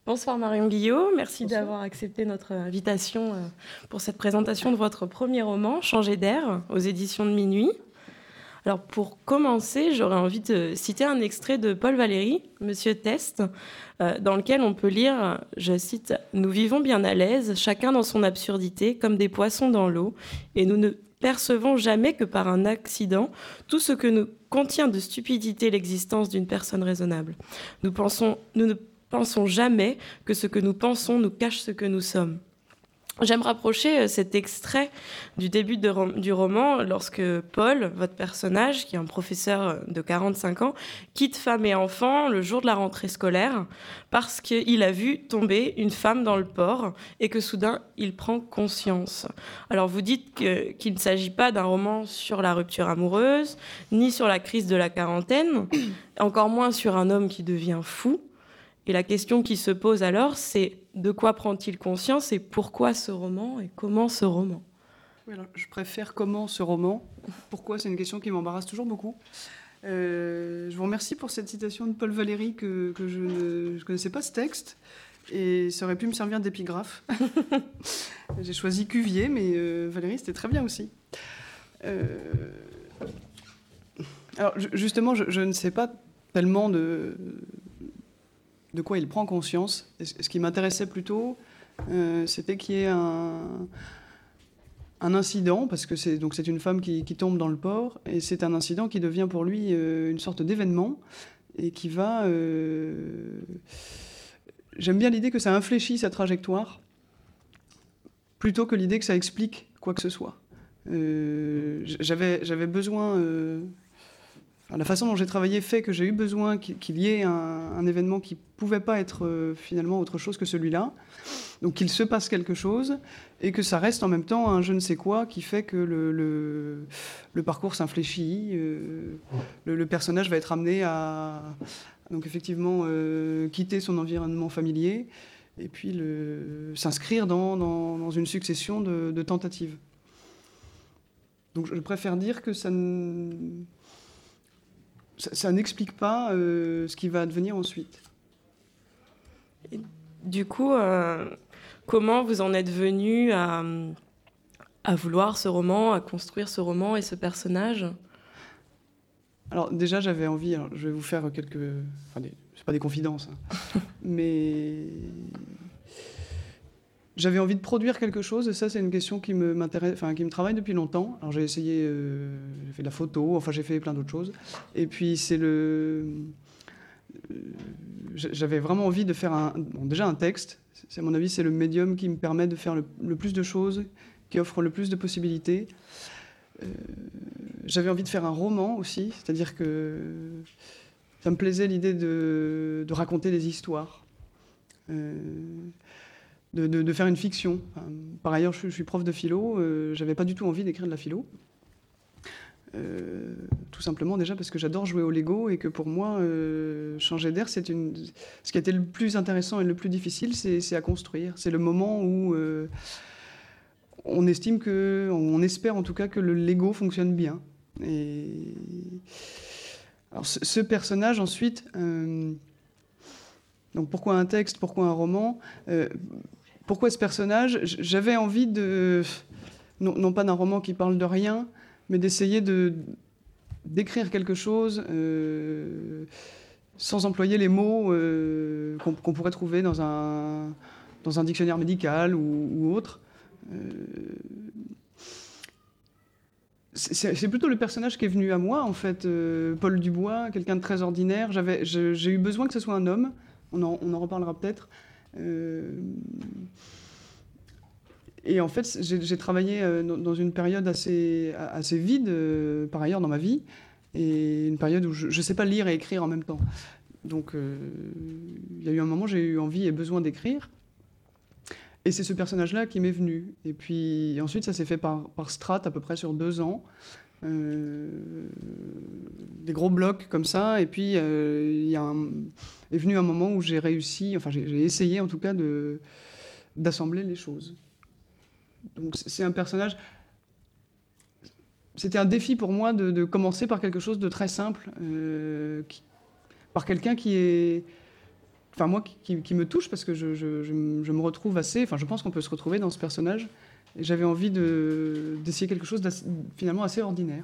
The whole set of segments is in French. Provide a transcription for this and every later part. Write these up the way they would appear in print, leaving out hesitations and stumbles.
Bonsoir Marion Guillot, merci Bonsoir. d'avoir accepté notre invitation pour cette présentation de votre premier roman, Changer d'air, aux éditions de Minuit. Alors pour commencer, j'aurais envie de citer un extrait de Paul Valéry, Monsieur Test, dans lequel on peut lire, je cite, « Nous vivons bien à l'aise, chacun dans son absurdité, comme des poissons dans l'eau, et nous ne percevons jamais que par un accident tout ce que nous contient de stupidité l'existence d'une personne raisonnable. Nous ne pensons jamais que ce que nous pensons nous cache ce que nous sommes. » J'aime rapprocher cet extrait du début du roman lorsque Paul, votre personnage, qui est un professeur de 45 ans, quitte femme et enfant le jour de la rentrée scolaire parce qu'il a vu tomber une femme dans le port et que soudain il prend conscience. Alors vous dites qu'il ne s'agit pas d'un roman sur la rupture amoureuse, ni sur la crise de la quarantaine, encore moins sur un homme qui devient fou. Et la question qui se pose alors, c'est de quoi prend-il conscience et pourquoi ce roman et comment ce roman ? Oui, alors, je préfère comment ce roman. Pourquoi ? C'est une question qui m'embarrasse toujours beaucoup. Je vous remercie pour cette citation de Paul Valéry que je ne connaissais pas ce texte. Et ça aurait pu me servir d'épigraphe. J'ai choisi Cuvier, mais Valéry, c'était très bien aussi. Alors justement, je ne sais pas tellement de quoi il prend conscience. Ce qui m'intéressait plutôt, c'était qu'il y ait un incident, parce que c'est une femme qui tombe dans le port, et c'est un incident qui devient pour lui une sorte d'événement, et qui va... J'aime bien l'idée que ça infléchit sa trajectoire, plutôt que l'idée que ça explique quoi que ce soit. J'avais besoin... la façon dont j'ai travaillé fait que j'ai eu besoin qu'il y ait un événement qui ne pouvait pas être finalement autre chose que celui-là. Donc qu'il se passe quelque chose et que ça reste en même temps un je ne sais quoi qui fait que le parcours s'infléchit. Le personnage va être amené à donc effectivement quitter son environnement familier et puis s'inscrire dans une succession de tentatives. Donc je préfère dire que ça n'explique pas ce qui va advenir ensuite. Et du coup, comment vous en êtes venu à vouloir ce roman, à construire ce roman et ce personnage ? Alors déjà, j'avais envie... Alors, je vais vous faire quelques... c'est pas des confidences, hein, mais... J'avais envie de produire quelque chose, et ça, c'est une question qui m'intéresse, qui me travaille depuis longtemps. Alors, j'ai essayé, j'ai fait de la photo, j'ai fait plein d'autres choses. Et puis, j'avais vraiment envie de faire déjà un texte. À mon avis, c'est le médium qui me permet de faire le plus de choses, qui offre le plus de possibilités. J'avais envie de faire un roman aussi, c'est-à-dire que ça me plaisait l'idée de raconter des histoires. De faire une fiction. Par ailleurs, je suis prof de philo, j'avais pas du tout envie d'écrire de la philo. Tout simplement déjà parce que j'adore jouer au Lego et que pour moi, changer d'air, ce qui a été le plus intéressant et le plus difficile, c'est à construire. C'est le moment où on espère en tout cas que le Lego fonctionne bien. Et alors ce personnage ensuite... Donc pourquoi un texte, pourquoi un roman ? Pourquoi ce personnage ? J'avais envie non pas d'un roman qui parle de rien, mais d'essayer d'écrire quelque chose sans employer les mots qu'on pourrait trouver dans un dictionnaire médical ou autre. C'est plutôt le personnage qui est venu à moi, en fait. Paul Dubois, quelqu'un de très ordinaire. J'ai eu besoin que ce soit un homme. On en reparlera peut-être. Et en fait, j'ai travaillé dans une période assez vide, par ailleurs, dans ma vie, et une période où je ne sais pas lire et écrire en même temps. Donc, il y a eu un moment où j'ai eu envie et besoin d'écrire. Et c'est ce personnage-là qui m'est venu. Et puis ensuite, ça s'est fait par strates, à peu près sur 2 ans. Des gros blocs comme ça. Et puis, est venu un moment où j'ai réussi, j'ai essayé en tout cas d'assembler les choses. Donc c'est un personnage... C'était un défi pour moi de commencer par quelque chose de très simple, par quelqu'un qui est... enfin moi, qui me touche parce que je me retrouve assez... Enfin, je pense qu'on peut se retrouver dans ce personnage. Et j'avais envie d'essayer quelque chose finalement assez ordinaire.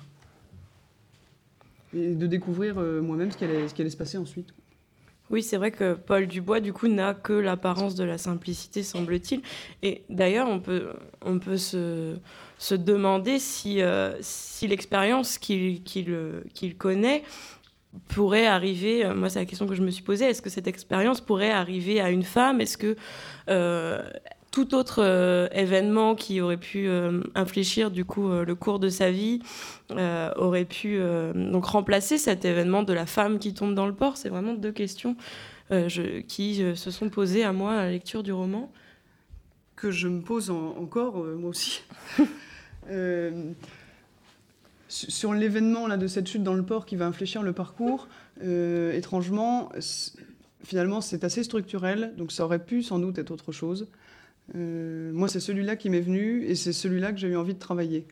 Et de découvrir moi-même ce qui allait se passer ensuite. Oui, c'est vrai que Paul Dubois, du coup, n'a que l'apparence de la simplicité, semble-t-il. Et d'ailleurs, on peut se demander si l'expérience qu'il connaît pourrait arriver... Moi, c'est la question que je me suis posée. Est-ce que cette expérience pourrait arriver à une femme ? Est-ce que tout autre événement qui aurait pu infléchir, du coup, le cours de sa vie aurait pu donc remplacer cet événement de la femme qui tombe dans le port ? C'est vraiment deux questions qui se sont posées à moi à la lecture du roman. Que je me pose encore, moi aussi. Sur l'événement là, de cette chute dans le port qui va infléchir le parcours, étrangement, finalement, c'est assez structurel, donc ça aurait pu sans doute être autre chose. Moi, c'est celui-là qui m'est venu et c'est celui-là que j'ai eu envie de travailler.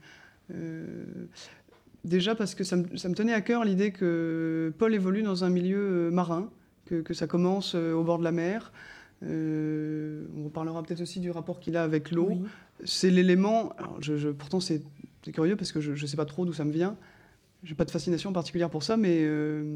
Déjà parce que ça me tenait à cœur l'idée que Paul évolue dans un milieu marin, que ça commence au bord de la mer. On parlera peut-être aussi du rapport qu'il a avec l'eau. Oui. C'est l'élément... Alors pourtant, c'est curieux parce que je ne sais pas trop d'où ça me vient. Je n'ai pas de fascination particulière pour ça, mais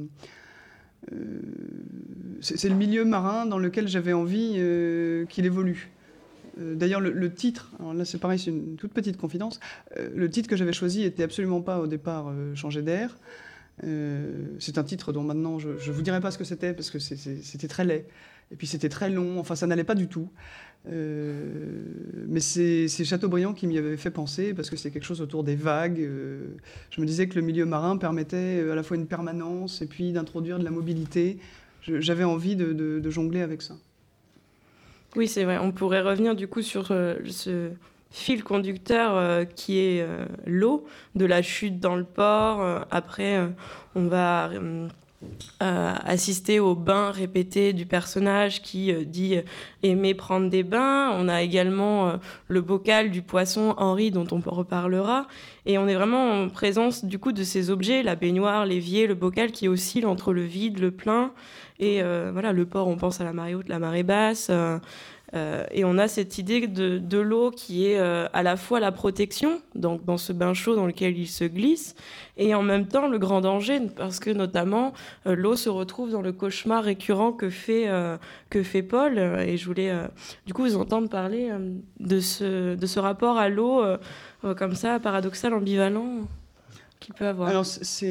c'est le milieu marin dans lequel j'avais envie qu'il évolue. D'ailleurs, le titre, alors là c'est pareil, c'est une toute petite confidence, le titre que j'avais choisi n'était absolument pas au départ Changer d'air. C'est un titre dont maintenant je ne vous dirai pas ce que c'était parce que c'était très laid. Et puis c'était très long, enfin ça n'allait pas du tout. Mais c'est Chateaubriand qui m'y avait fait penser parce que c'est quelque chose autour des vagues. Je me disais que le milieu marin permettait à la fois une permanence et puis d'introduire de la mobilité. J'avais envie de jongler avec ça. Oui, c'est vrai. On pourrait revenir du coup sur ce fil conducteur qui est l'eau, de la chute dans le port. Après, on va assister au bain répété du personnage qui dit aimer prendre des bains. On a également le bocal du poisson Henri dont on reparlera. Et on est vraiment en présence du coup de ces objets, la baignoire, l'évier, le bocal qui oscille entre le vide, le plein. Et voilà, le port, on pense à la marée haute, la marée basse. Et on a cette idée de l'eau qui est à la fois la protection, donc dans ce bain chaud dans lequel il se glisse, et en même temps le grand danger, parce que notamment l'eau se retrouve dans le cauchemar récurrent que fait Paul. Et je voulais du coup vous entendre parler de ce rapport à l'eau comme ça, paradoxal, ambivalent, qu'il peut avoir. Alors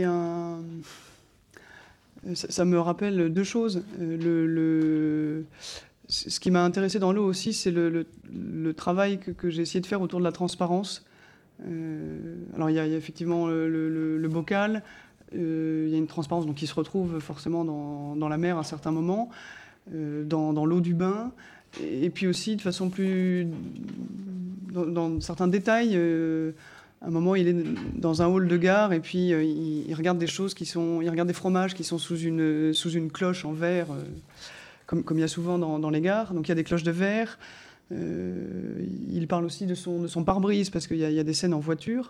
ça me rappelle deux choses. Ce qui m'a intéressé dans l'eau aussi, c'est le travail que j'ai essayé de faire autour de la transparence. Alors il y a effectivement le bocal, il y a une transparence donc, qui se retrouve forcément dans la mer à un certain moment, dans l'eau du bain, et puis aussi de façon plus... dans certains détails. À un moment, il est dans un hall de gare et puis il regarde des choses il regarde des fromages qui sont sous une cloche en verre. Comme il y a souvent dans les gares. Donc il y a des cloches de verre. Il parle aussi de son pare-brise, parce qu'il y a des scènes en voiture.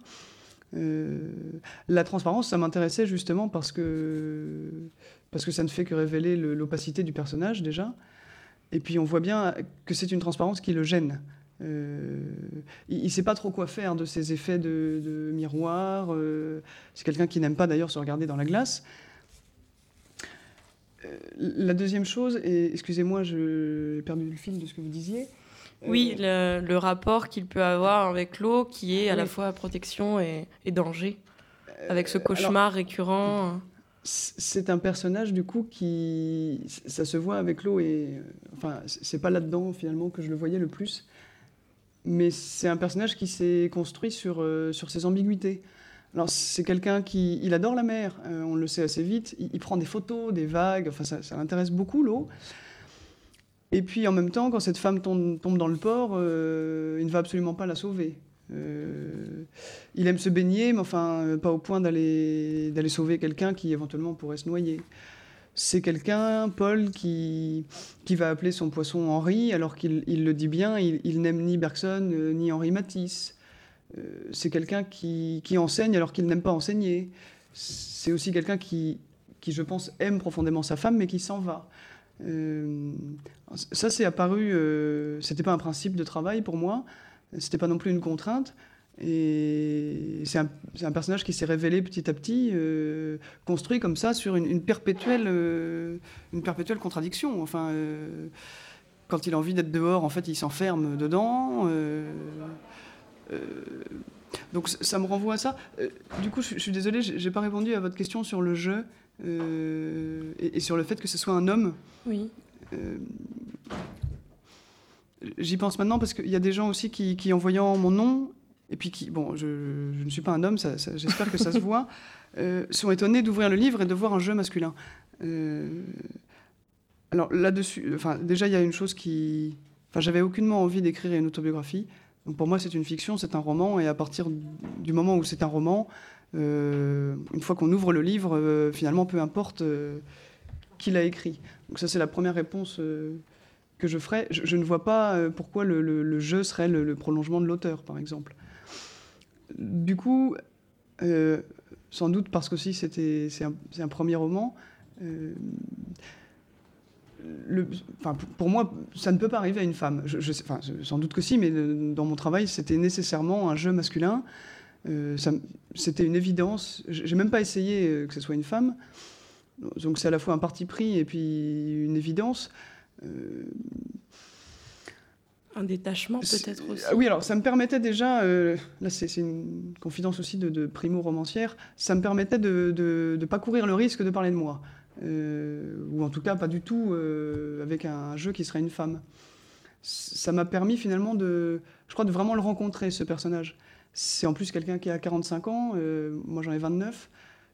La transparence, ça m'intéressait justement parce que ça ne fait que révéler l'opacité du personnage, déjà. Et puis on voit bien que c'est une transparence qui le gêne. Il ne sait pas trop quoi faire de ces effets de miroir. C'est quelqu'un qui n'aime pas d'ailleurs se regarder dans la glace. La deuxième chose, et excusez-moi, j'ai perdu le fil de ce que vous disiez. Oui, le rapport qu'il peut avoir avec l'eau, qui est à la fois protection et danger, avec ce cauchemar récurrent. C'est un personnage, du coup, ça se voit avec l'eau, et enfin, c'est pas là-dedans, finalement, que je le voyais le plus, mais c'est un personnage qui s'est construit sur ses ambiguïtés. Alors, c'est quelqu'un il adore la mer, on le sait assez vite. Il prend des photos, des vagues, enfin, ça l'intéresse beaucoup, l'eau. Et puis, en même temps, quand cette femme tombe dans le port, il ne va absolument pas la sauver. Il aime se baigner, mais enfin, pas au point d'aller sauver quelqu'un qui, éventuellement, pourrait se noyer. C'est quelqu'un, Paul, qui va appeler son poisson Henri, alors qu'il le dit bien, il n'aime ni Bergson, ni Henri Matisse. C'est quelqu'un qui enseigne alors qu'il n'aime pas enseigner. C'est aussi quelqu'un qui, je pense, aime profondément sa femme, mais qui s'en va. Ça, c'est apparu... c'était pas un principe de travail pour moi, c'était pas non plus une contrainte. Et c'est un personnage qui s'est révélé petit à petit, construit comme ça sur une perpétuelle contradiction. Enfin, quand il a envie d'être dehors, en fait, il s'enferme dedans. Donc ça me renvoie à ça. Du coup, je suis désolée, j'ai pas répondu à votre question sur le jeu et sur le fait que ce soit un homme. Oui. J'y pense maintenant parce qu'il y a des gens aussi qui en voyant mon nom, et puis bon, je ne suis pas un homme, j'espère que ça se voit, sont étonnés d'ouvrir le livre et de voir un jeu masculin. Alors là-dessus, déjà il y a une chose qui... j'avais aucunement envie d'écrire une autobiographie. Donc pour moi c'est une fiction, c'est un roman, et à partir du moment où c'est un roman, une fois qu'on ouvre le livre, finalement peu importe qui l'a écrit. Donc ça c'est la première réponse que je ferai. Je ne vois pas pourquoi le jeu serait le prolongement de l'auteur, par exemple. Du coup, sans doute parce qu'aussi c'est un premier roman, pour moi, ça ne peut pas arriver à une femme. Sans doute que si, mais dans mon travail, c'était nécessairement un jeu masculin. C'était une évidence. J'ai même pas essayé que ce soit une femme. Donc c'est à la fois un parti pris et puis une évidence. Un détachement peut-être aussi. Oui, alors ça me permettait déjà, là c'est une confidence aussi de primo-romancière, ça me permettait de ne pas courir le risque de parler de moi. Ou en tout cas pas du tout avec un jeu qui serait une femme. Ça m'a permis finalement je crois, de vraiment le rencontrer, ce personnage. C'est en plus quelqu'un qui a 45 ans, moi j'en ai 29.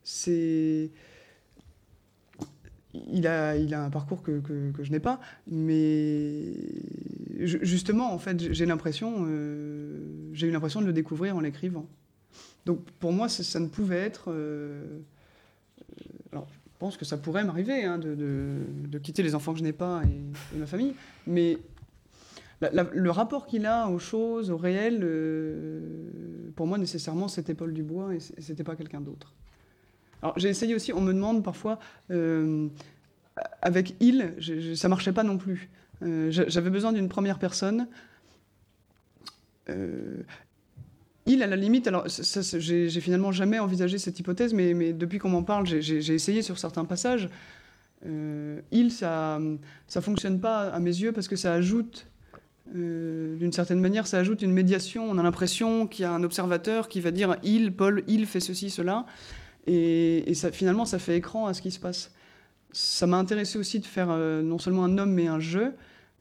Il a un parcours que je n'ai pas, mais justement, en fait, j'ai eu l'impression de le découvrir en l'écrivant. Donc pour moi, ça ne pouvait être... alors, je pense que ça pourrait m'arriver de quitter les enfants que je n'ai pas et ma famille, mais le rapport qu'il a aux choses, au réel, pour moi, nécessairement, c'était Paul Dubois et c'était pas quelqu'un d'autre. Alors j'ai essayé aussi, on me demande parfois, avec il, ça marchait pas non plus. J'avais besoin d'une première personne. Il, à la limite, alors j'ai finalement jamais envisagé cette hypothèse, mais depuis qu'on m'en parle, j'ai essayé sur certains passages. Il, ça fonctionne pas à mes yeux parce que ça ajoute, d'une certaine manière, ça ajoute une médiation. On a l'impression qu'il y a un observateur qui va dire il, Paul, il fait ceci, cela. Et ça, finalement, ça fait écran à ce qui se passe. Ça m'a intéressé aussi de faire non seulement un homme, mais un jeu.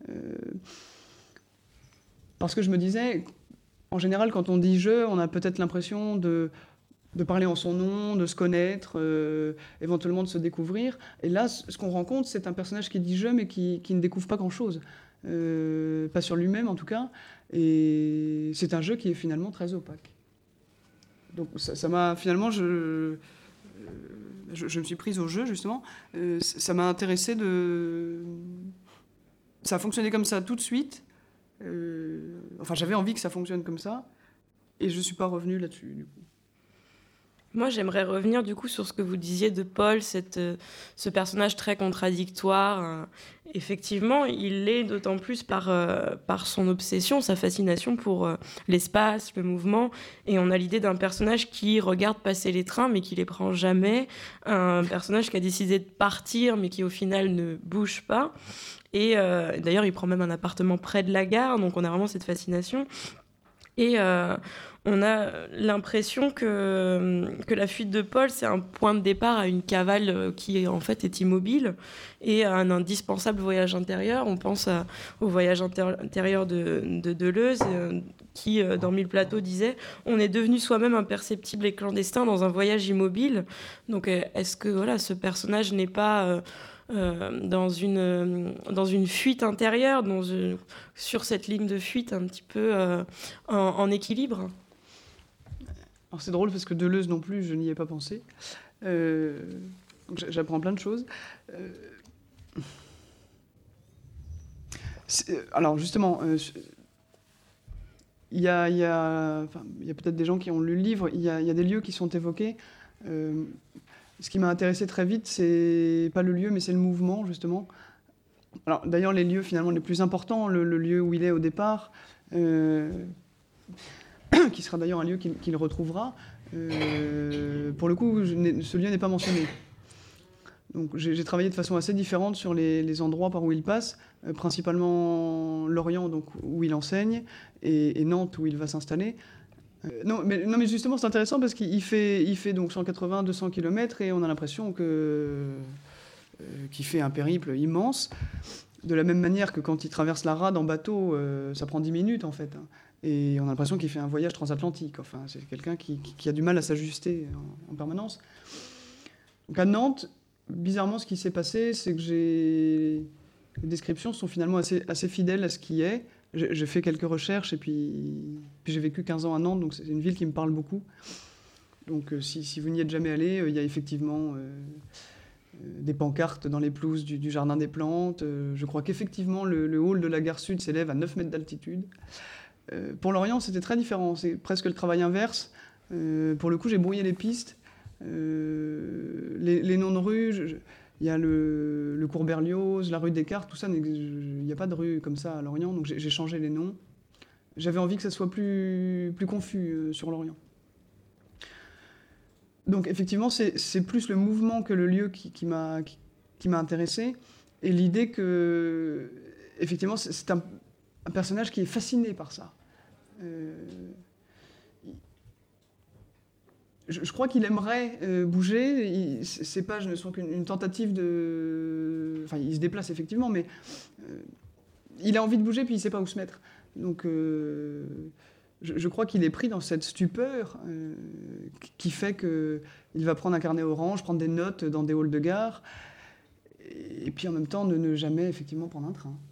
Parce que je me disais, en général, quand on dit jeu, on a peut-être l'impression de parler en son nom, de se connaître, éventuellement de se découvrir. Et là, ce qu'on rencontre, c'est un personnage qui dit jeu, mais qui ne découvre pas grand-chose. Pas sur lui-même, en tout cas. Et c'est un jeu qui est finalement très opaque. Donc ça m'a finalement, je me suis prise au jeu justement. Ça m'a intéressé ça a fonctionné comme ça tout de suite. J'avais envie que ça fonctionne comme ça, et je suis pas revenue là-dessus du coup. Moi, j'aimerais revenir du coup sur ce que vous disiez de Paul, ce personnage très contradictoire. Effectivement, il l'est d'autant plus par son obsession, sa fascination pour l'espace, le mouvement. Et on a l'idée d'un personnage qui regarde passer les trains, mais qui les prend jamais. Un personnage qui a décidé de partir, mais qui au final ne bouge pas. Et d'ailleurs, il prend même un appartement près de la gare, donc on a vraiment cette fascination. Et on a l'impression que la fuite de Paul, c'est un point de départ à une cavale qui, en fait, est immobile et à un indispensable voyage intérieur. On pense au voyage intérieur de Deleuze, qui, dans Mille plateaux, disait « On est devenu soi-même imperceptible et clandestin dans un voyage immobile ». Donc, est-ce que ce personnage n'est pas... dans une fuite intérieure, sur cette ligne de fuite un petit peu en équilibre. Alors c'est drôle parce que Deleuze non plus, je n'y ai pas pensé. Donc j'apprends plein de choses. Alors justement, il y a peut-être des gens qui ont lu le livre, il y a des lieux qui sont évoqués. Ce qui m'a intéressé très vite, c'est pas le lieu, mais c'est le mouvement, justement. Alors, d'ailleurs, les lieux finalement les plus importants, le lieu où il est au départ, qui sera d'ailleurs un lieu qu'il retrouvera, pour le coup, ce lieu n'est pas mentionné. Donc, j'ai travaillé de façon assez différente sur les endroits par où il passe, principalement Lorient, donc, où il enseigne, et Nantes, où il va s'installer. Non, mais justement, c'est intéressant parce qu'il fait donc 180-200 km et on a l'impression qu'il fait un périple immense. De la même manière que quand il traverse la rade en bateau, ça prend 10 minutes en fait. Hein. Et on a l'impression qu'il fait un voyage transatlantique. Enfin, c'est quelqu'un qui a du mal à s'ajuster en permanence. Donc à Nantes, bizarrement, ce qui s'est passé, c'est que les descriptions sont finalement assez fidèles à ce qui est. J'ai fait quelques recherches et puis j'ai vécu 15 ans à Nantes, donc c'est une ville qui me parle beaucoup. Donc si vous n'y êtes jamais allé, il y a effectivement des pancartes dans les pelouses du Jardin des Plantes. Je crois qu'effectivement, le hall de la gare Sud s'élève à 9 mètres d'altitude. Pour Lorient, c'était très différent. C'est presque le travail inverse. Pour le coup, j'ai brouillé les pistes. Les noms de rues, il y a le cours Berlioz, la rue Descartes, tout ça, il n'y a pas de rue comme ça à Lorient, donc j'ai changé les noms. J'avais envie que ça soit plus confus sur Lorient. Donc effectivement, c'est plus le mouvement que le lieu qui m'a intéressé, et l'idée que, effectivement, c'est un personnage qui est fasciné par ça. Je crois qu'il aimerait bouger. Ces pages ne sont qu'une tentative de... Enfin, il se déplace effectivement, mais il a envie de bouger, puis il ne sait pas où se mettre. Donc, je crois qu'il est pris dans cette stupeur qui fait qu'il va prendre un carnet orange, prendre des notes dans des halls de gare, et puis en même temps ne jamais effectivement prendre un train.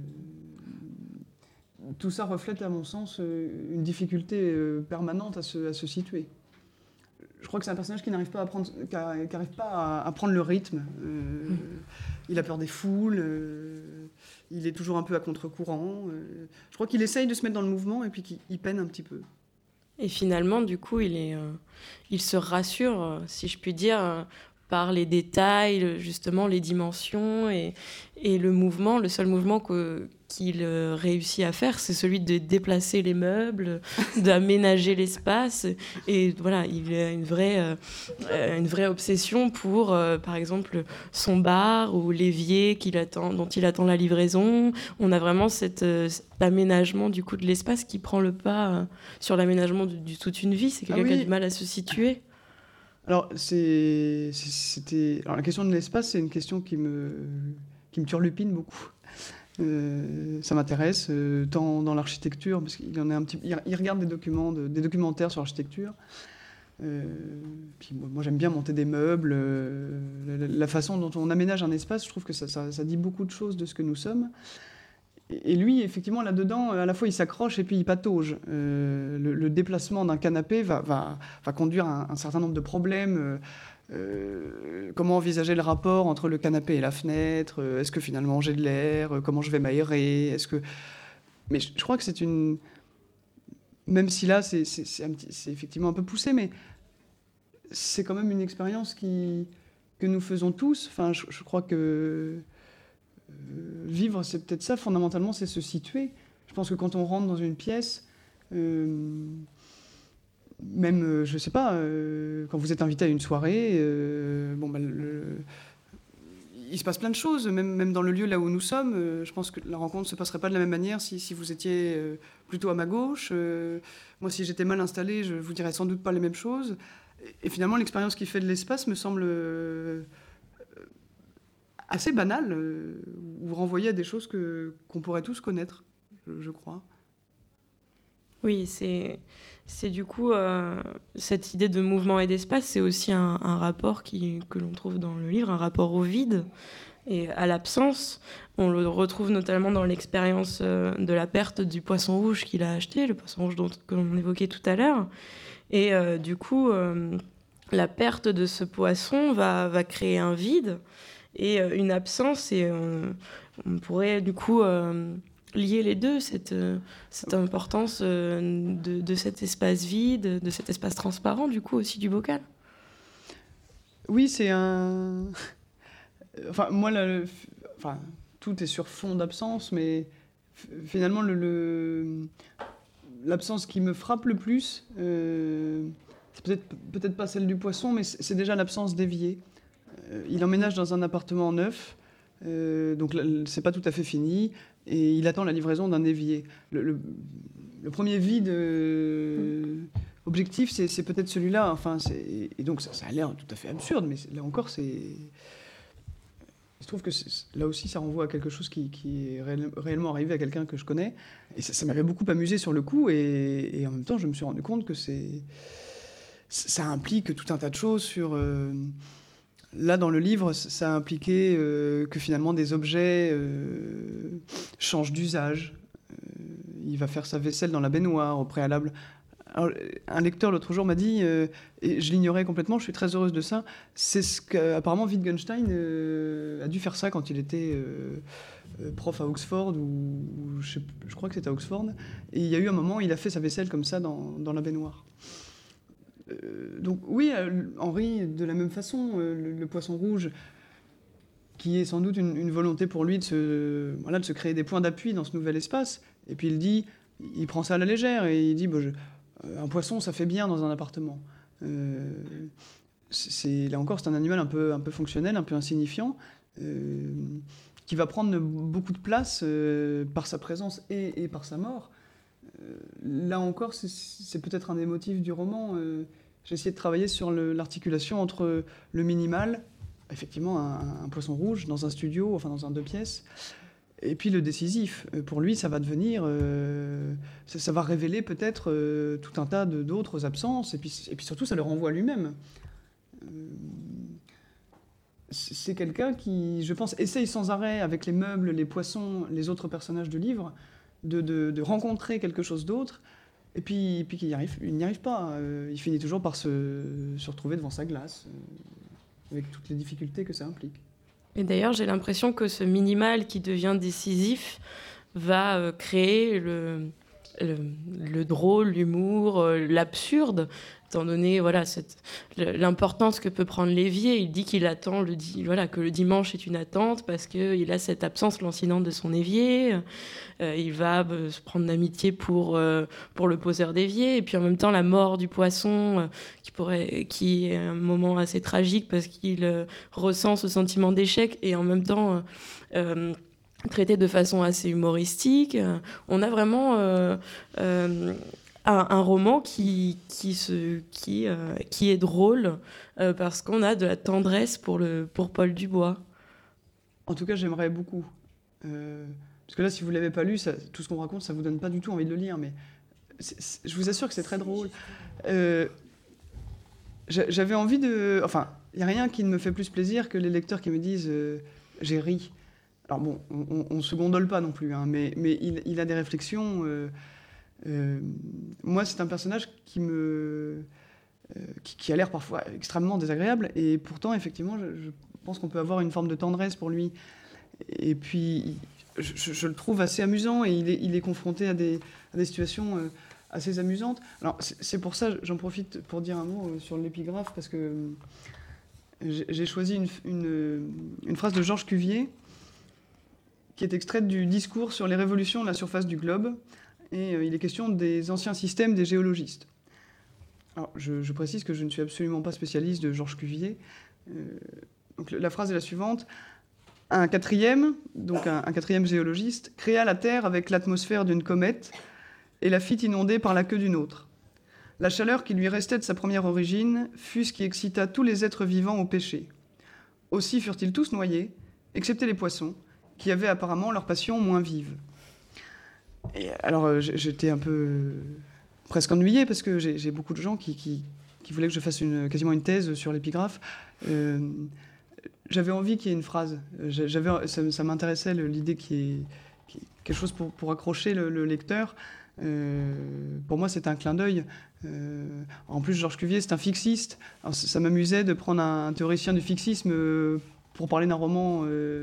Tout ça reflète, à mon sens, une difficulté permanente à se situer. Je crois que c'est un personnage qui n'arrive pas à prendre le rythme. Il a peur des foules. Il est toujours un peu à contre-courant. Je crois qu'il essaye de se mettre dans le mouvement et puis qu'il peine un petit peu. Et finalement, du coup, il se rassure, si je puis dire, par les détails, justement, les dimensions et le mouvement. Le seul mouvement qu'il réussit à faire, c'est celui de déplacer les meubles, d'aménager l'espace. Et voilà, il a une vraie obsession pour, par exemple, son bar ou l'évier dont il attend la livraison. On a vraiment cet aménagement du coup de l'espace qui prend le pas sur l'aménagement de toute une vie. C'est quelqu'un qui a du mal à se situer. Alors, la question de l'espace, c'est une question qui me turlupine beaucoup. Ça m'intéresse, tant dans l'architecture, parce qu'il en est il regarde des documentaires sur l'architecture. Puis moi, j'aime bien monter des meubles. La façon dont on aménage un espace, je trouve que ça dit beaucoup de choses de ce que nous sommes. Et lui, effectivement, là-dedans, à la fois, il s'accroche et puis il patauge. Le déplacement d'un canapé va conduire à un certain nombre de problèmes. Comment envisager le rapport entre le canapé et la fenêtre? Est-ce que finalement j'ai de l'air? Comment je vais m'aérer? Mais je crois que c'est une... Même si là, c'est effectivement un peu poussé, mais c'est quand même une expérience que nous faisons tous. Enfin, je crois que... vivre, c'est peut-être ça, fondamentalement, c'est se situer. Je pense que quand on rentre dans une pièce, même, je sais pas, quand vous êtes invité à une soirée, il se passe plein de choses, même dans le lieu là où nous sommes. Je pense que la rencontre ne se passerait pas de la même manière si vous étiez plutôt à ma gauche. Moi, si j'étais mal installé, je vous dirais sans doute pas les mêmes choses. Et finalement, l'expérience qu'il fait de l'espace me semble... assez banal, vous renvoyez à des choses qu'on pourrait tous connaître, je crois. Oui, c'est du coup, cette idée de mouvement et d'espace, c'est aussi un rapport que l'on trouve dans le livre, un rapport au vide et à l'absence. On le retrouve notamment dans l'expérience de la perte du poisson rouge qu'il a acheté, le poisson rouge que l'on évoquait tout à l'heure. Et du coup, la perte de ce poisson va créer un vide et une absence, et on pourrait du coup lier les deux, cette importance de cet espace vide, de cet espace transparent du coup aussi du bocal. Oui, c'est un... Enfin, moi, tout est sur fond d'absence, mais finalement, l'absence qui me frappe le plus, c'est peut-être pas celle du poisson, mais c'est déjà l'absence d'Évier. Il emménage dans un appartement neuf, donc c'est pas tout à fait fini, et il attend la livraison d'un évier. Le premier vide objectif, c'est peut-être celui-là. Enfin, et donc ça a l'air tout à fait absurde, mais là encore, je trouve que là aussi, ça renvoie à quelque chose qui est réellement arrivé à quelqu'un que je connais. Et ça m'avait beaucoup amusé sur le coup, et en même temps, je me suis rendu compte que ça implique tout un tas de choses sur... Là, dans le livre, ça a impliqué que finalement des objets changent d'usage. Il va faire sa vaisselle dans la baignoire au préalable. Alors, un lecteur l'autre jour m'a dit, et je l'ignorais complètement, je suis très heureuse de ça, c'est ce qu'apparemment Wittgenstein a dû faire ça quand il était prof à Oxford, ou je crois que c'était à Oxford, et il y a eu un moment où il a fait sa vaisselle comme ça dans la baignoire. Donc oui, Henri, de la même façon, le poisson rouge, qui est sans doute une volonté pour lui de se créer des points d'appui dans ce nouvel espace, et puis il prend ça à la légère, et il dit, un poisson, ça fait bien dans un appartement. Là encore, c'est un animal un peu fonctionnel, un peu insignifiant, qui va prendre beaucoup de place par sa présence et par sa mort. Là encore, c'est peut-être un des motifs du roman. J'ai essayé de travailler sur l'articulation entre le minimal, effectivement un poisson rouge dans un studio, enfin dans un 2 pièces, et puis le décisif. Pour lui, ça va devenir... ça va révéler peut-être tout un tas d'autres absences, et puis surtout, ça le renvoie à lui-même. C'est quelqu'un qui, je pense, essaye sans arrêt, avec les meubles, les poissons, les autres personnages du livre, de rencontrer quelque chose d'autre, et puis il n'y arrive pas. Il finit toujours par se retrouver devant sa glace, avec toutes les difficultés que ça implique. Et d'ailleurs, j'ai l'impression que ce minimal qui devient décisif va créer le drôle, l'humour, l'absurde, étant donné l'importance que peut prendre l'évier. Il dit qu'il attend que le dimanche est une attente parce qu'il a cette absence lancinante de son évier. Il va se prendre d'amitié pour le poseur d'évier. Et puis en même temps, la mort du poisson, qui est un moment assez tragique parce qu'il ressent ce sentiment d'échec et en même temps... traité de façon assez humoristique. On a vraiment un roman qui est drôle parce qu'on a de la tendresse pour Paul Dubois. En tout cas, j'aimerais beaucoup. Parce que là, si vous ne l'avez pas lu, tout ce qu'on raconte, ça ne vous donne pas du tout envie de le lire. Mais je vous assure que c'est très drôle. J'avais envie de... Enfin, il n'y a rien qui ne me fait plus plaisir que les lecteurs qui me disent « j'ai ri ». Alors bon, on ne se gondole pas non plus, hein, mais il a des réflexions. Moi, c'est un personnage qui a l'air parfois extrêmement désagréable, et pourtant, effectivement, je pense qu'on peut avoir une forme de tendresse pour lui. Et puis, je le trouve assez amusant, et il est confronté à des situations assez amusantes. Alors, c'est pour ça, j'en profite pour dire un mot sur l'épigraphe, parce que j'ai choisi une phrase de Georges Cuvier, qui est extraite du discours sur les révolutions de la surface du globe. Et il est question des anciens systèmes des géologistes. Alors, je précise que je ne suis absolument pas spécialiste de Georges Cuvier. Donc, la phrase est la suivante. Un quatrième géologiste, créa la Terre avec l'atmosphère d'une comète et la fit inonder par la queue d'une autre. La chaleur qui lui restait de sa première origine fut ce qui excita tous les êtres vivants au péché. Aussi furent-ils tous noyés, excepté les poissons, qui avaient apparemment leur passion moins vive. Et alors, j'étais un peu presque ennuyé, parce que j'ai beaucoup de gens qui voulaient que je fasse quasiment une thèse sur l'épigraphe. J'avais envie qu'il y ait une phrase. Ça m'intéressait l'idée qu'il y ait quelque chose pour accrocher le lecteur. Pour moi, c'est un clin d'œil. En plus, Georges Cuvier, c'est un fixiste. Alors, ça m'amusait de prendre un théoricien du fixisme pour parler d'un roman...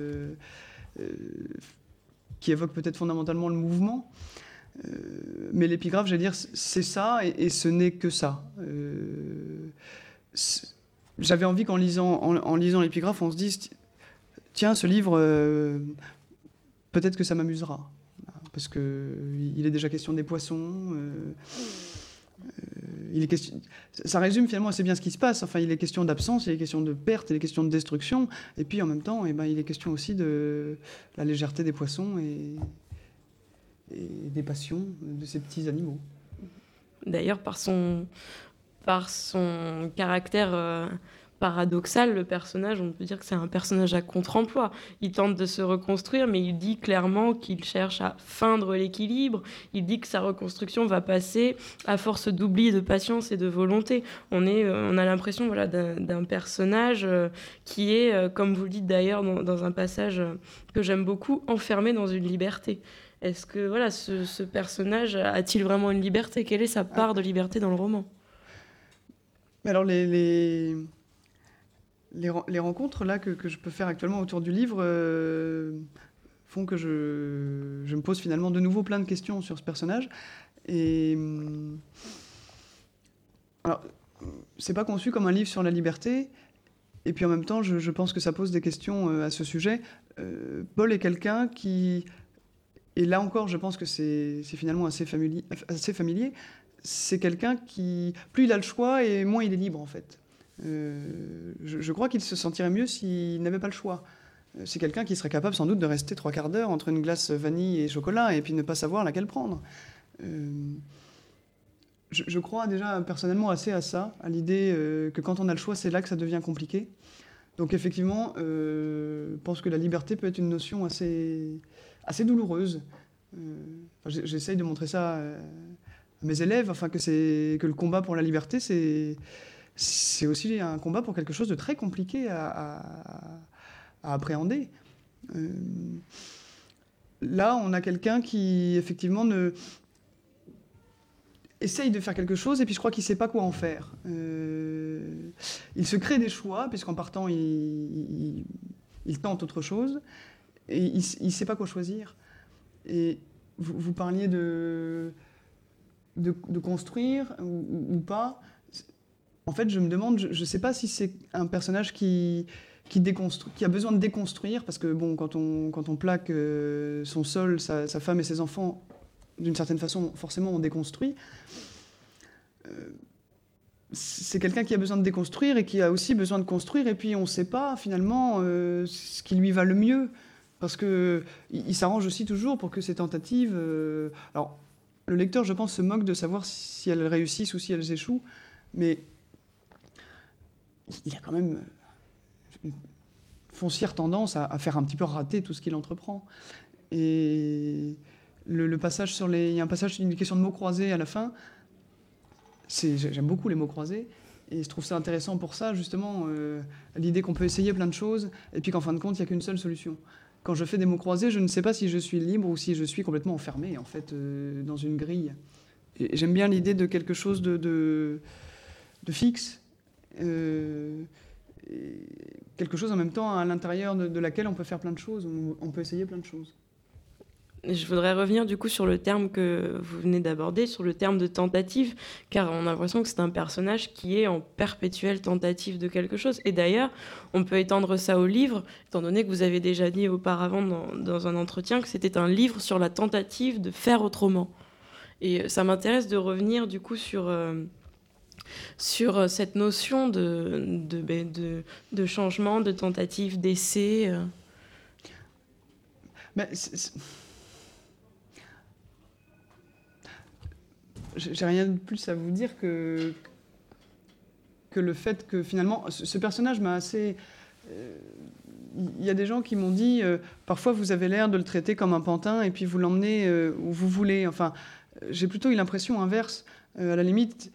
qui évoque peut-être fondamentalement le mouvement. Mais l'épigraphe, j'allais dire, c'est ça, et ce n'est que ça. J'avais envie qu'en lisant l'épigraphe, on se dise, tiens, ce livre peut-être que ça m'amusera. Parce qu'il est déjà question des poissons. Ça résume finalement assez bien ce qui se passe. Enfin, il est question d'absence, il est question de perte, il est question de destruction. Et puis en même temps, il est question aussi de la légèreté des poissons et des passions de ces petits animaux. D'ailleurs, par son caractère paradoxal, le personnage, on peut dire que c'est un personnage à contre-emploi. Il tente de se reconstruire, mais il dit clairement qu'il cherche à feindre l'équilibre. Il dit que sa reconstruction va passer à force d'oubli, de patience et de volonté. On a l'impression d'un personnage qui est, comme vous le dites d'ailleurs dans un passage que j'aime beaucoup, enfermé dans une liberté. Est-ce que ce personnage a-t-il vraiment une liberté ? Quelle est sa part de liberté dans le roman ? Alors les rencontres là que je peux faire actuellement autour du livre font que je me pose finalement de nouveau plein de questions sur ce personnage. Et alors, c'est pas conçu comme un livre sur la liberté. Et puis en même temps, je pense que ça pose des questions à ce sujet. Paul est quelqu'un qui... Et là encore, je pense que c'est finalement assez familier. C'est quelqu'un qui... Plus il a le choix et moins il est libre, en fait. Je crois qu'il se sentirait mieux s'il n'avait pas le choix. C'est quelqu'un qui serait capable sans doute de rester 3/4 d'heure entre une glace vanille et chocolat et puis ne pas savoir laquelle prendre. Je crois déjà personnellement assez à ça, à l'idée que quand on a le choix, c'est là que ça devient compliqué. Donc effectivement, je pense que la liberté peut être une notion assez douloureuse. J'essaye de montrer ça à mes élèves, que le combat pour la liberté, c'est aussi un combat pour quelque chose de très compliqué à appréhender. Là, on a quelqu'un qui, effectivement, essaye de faire quelque chose, et puis je crois qu'il ne sait pas quoi en faire. Il se crée des choix, puisqu'en partant, il tente autre chose, et il ne sait pas quoi choisir. Et vous parliez de construire ou pas. En fait, je me demande, je ne sais pas si c'est un personnage qui a besoin de déconstruire, parce que bon, quand on plaque son sol, sa femme et ses enfants, d'une certaine façon, forcément, on déconstruit. C'est quelqu'un qui a besoin de déconstruire et qui a aussi besoin de construire, et puis on ne sait pas finalement ce qui lui va le mieux, parce qu'il s'arrange aussi toujours pour que ces tentatives... Alors, le lecteur, je pense, se moque de savoir si elles réussissent ou si elles échouent, mais il a quand même une foncière tendance à faire un petit peu rater tout ce qu'il entreprend. Et le passage il y a un passage, une question de mots croisés à la fin. J'aime beaucoup les mots croisés, et je trouve ça intéressant pour ça, justement, l'idée qu'on peut essayer plein de choses, et puis qu'en fin de compte, il n'y a qu'une seule solution. Quand je fais des mots croisés, je ne sais pas si je suis libre ou si je suis complètement enfermé, en fait, dans une grille. Et j'aime bien l'idée de quelque chose de fixe, et quelque chose en même temps à l'intérieur de laquelle on peut faire plein de choses, on peut essayer plein de choses. Je voudrais revenir du coup sur le terme que vous venez d'aborder, sur le terme de tentative, car on a l'impression que c'est un personnage qui est en perpétuelle tentative de quelque chose. Et d'ailleurs, on peut étendre ça au livre, étant donné que vous avez déjà dit auparavant dans un entretien que c'était un livre sur la tentative de faire autrement. Et ça m'intéresse de revenir du coup sur cette notion de changement, de tentative, d'essai. Mais j'ai rien de plus à vous dire que le fait que finalement ce personnage m'a assez... Il y a des gens qui m'ont dit parfois vous avez l'air de le traiter comme un pantin et puis vous l'emmenez où vous voulez. Enfin, j'ai plutôt eu l'impression inverse. À la limite,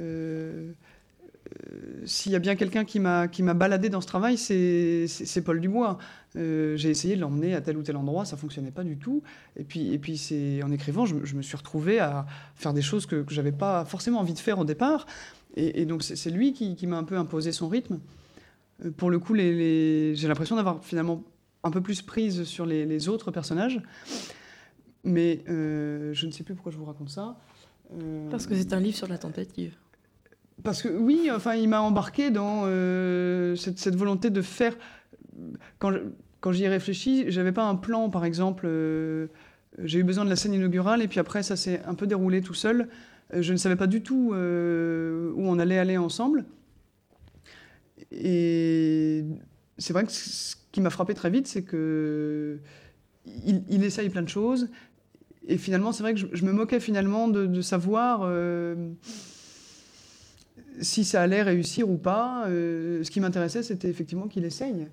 s'il y a bien quelqu'un qui m'a baladé dans ce travail, c'est Paul Dubois. J'ai essayé de l'emmener à tel ou tel endroit, ça ne fonctionnait pas du tout. Et puis en écrivant, je me suis retrouvé à faire des choses que je n'avais pas forcément envie de faire au départ. Et donc c'est lui qui m'a un peu imposé son rythme. Pour le coup, j'ai l'impression d'avoir finalement un peu plus prise sur les autres personnages. Mais je ne sais plus pourquoi je vous raconte ça. Parce que c'est un livre sur la tentative. Parce que oui, enfin, il m'a embarqué dans cette volonté de faire... quand j'y ai réfléchi, j'avais pas un plan, par exemple. J'ai eu besoin de la scène inaugurale, et puis après, ça s'est un peu déroulé tout seul. Je ne savais pas du tout où on allait aller ensemble. Et c'est vrai que ce qui m'a frappé très vite, c'est qu'il essaye plein de choses. Et finalement, c'est vrai que je me moquais finalement de savoir si ça allait réussir ou pas. Ce qui m'intéressait, c'était effectivement qu'il essaye.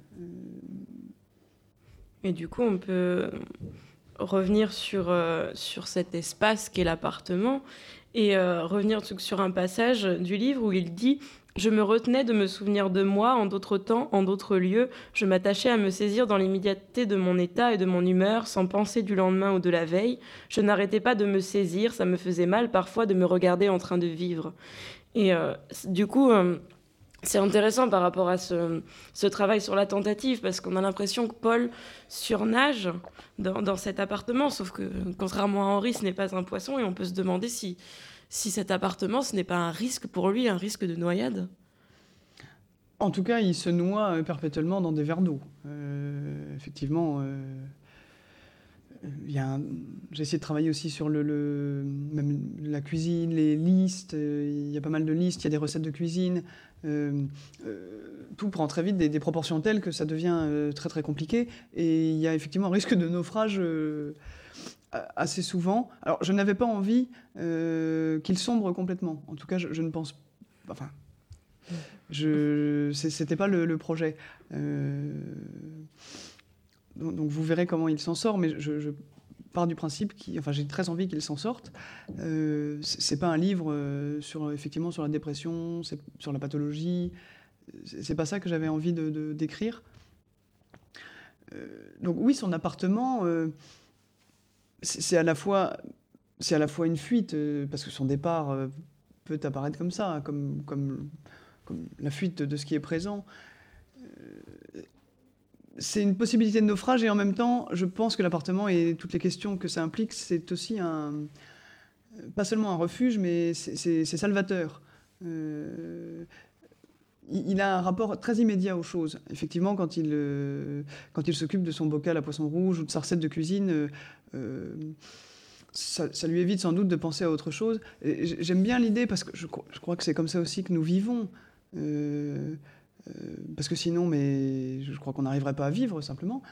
Et du coup, on peut revenir sur cet espace qu'est l'appartement et revenir sur un passage du livre où il dit « Je me retenais de me souvenir de moi en d'autres temps, en d'autres lieux. Je m'attachais à me saisir dans l'immédiateté de mon état et de mon humeur, sans penser du lendemain ou de la veille. Je n'arrêtais pas de me saisir, ça me faisait mal parfois de me regarder en train de vivre. » Et du coup, c'est intéressant par rapport à ce travail sur la tentative, parce qu'on a l'impression que Paul surnage dans cet appartement, sauf que, contrairement à Henri, ce n'est pas un poisson, et on peut se demander si cet appartement, ce n'est pas un risque pour lui, un risque de noyade. En tout cas, il se noie perpétuellement dans des verres d'eau. Effectivement, j'ai essayé de travailler aussi sur même la cuisine, les listes. Il y a pas mal de listes, il y a des recettes de cuisine. Tout prend très vite des proportions telles que ça devient très très compliqué. Et il y a effectivement un risque de naufrage assez souvent. Alors, je n'avais pas envie qu'il sombre complètement. En tout cas, je ne pense pas. Enfin, c'était pas le projet. Donc vous verrez comment il s'en sort, mais je pars du principe j'ai très envie qu'il s'en sorte. C'est pas un livre effectivement sur la dépression, sur la pathologie. C'est pas ça que j'avais envie d'écrire. Donc oui, son appartement, c'est à la fois une fuite, parce que son départ peut apparaître comme ça, comme la fuite de ce qui est présent. C'est une possibilité de naufrage, et en même temps, je pense que l'appartement et toutes les questions que ça implique, c'est aussi pas seulement un refuge, mais c'est salvateur. Il a un rapport très immédiat aux choses. Effectivement, quand il s'occupe de son bocal à poisson rouge ou de sa recette de cuisine, ça lui évite sans doute de penser à autre chose. Et j'aime bien l'idée, parce que je crois que c'est comme ça aussi que nous vivons. Parce que sinon, mais je crois qu'on n'arriverait pas à vivre, simplement.